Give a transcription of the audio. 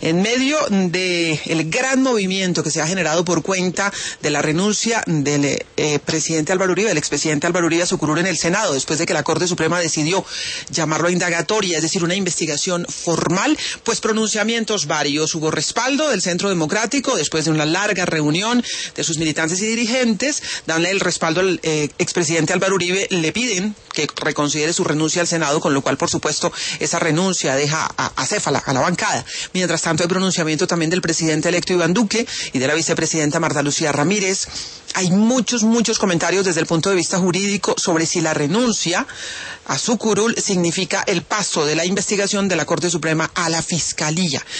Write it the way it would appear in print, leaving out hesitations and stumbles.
En medio del gran movimiento que se ha generado por cuenta de la renuncia del presidente Álvaro Uribe, del expresidente Álvaro Uribe a su curul en el Senado, después de que la Corte Suprema decidió llamarlo a indagatoria, es decir, una investigación formal, pues pronunciamientos varios. Hubo respaldo del Centro Democrático después de una larga reunión de sus militantes y dirigentes, danle el respaldo al expresidente Álvaro Uribe, le piden que reconsidere su renuncia al Senado, con lo cual, por supuesto, esa renuncia deja acéfala a la bancada. Mientras tanto, hay pronunciamiento también del presidente electo Iván Duque y de la vicepresidenta Marta Lucía Ramírez. Hay muchos comentarios desde el punto de vista jurídico sobre si la renuncia a su curul significa el paso de la investigación de la Corte Suprema a la Fiscalía.